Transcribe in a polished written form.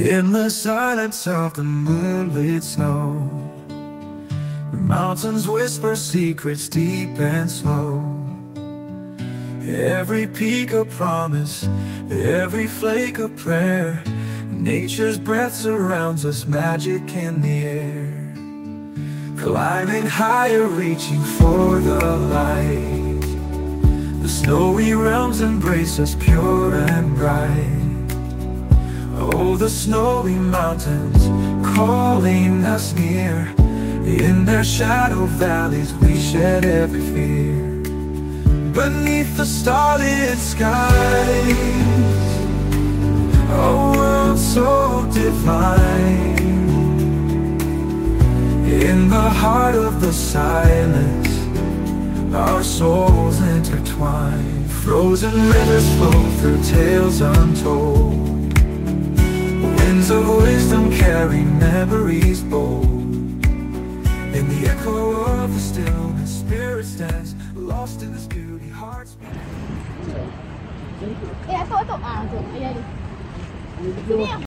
In the silence of the moonlit snow, the mountains whisper secrets deep and slow. Every peak a promise, every flake a prayer. Nature's breath surrounds us, magic in the air. Climbing higher, reaching for the light. The snowy realms embrace us, pure and bright. Oh, the snowy mountains calling us near. In their shadow valleys we shed every fear. Beneath the starlit skies, a world so divine. In the heart of the silence, our souls intertwine. Frozen rivers flow through tales untold. Winds of wisdom carry memories bold. In the echo of the stillness, spirits dance, lost in this beauty, hearts beat. Ito. Ayan, ito. Ah, ito. Ayan. Sino yan?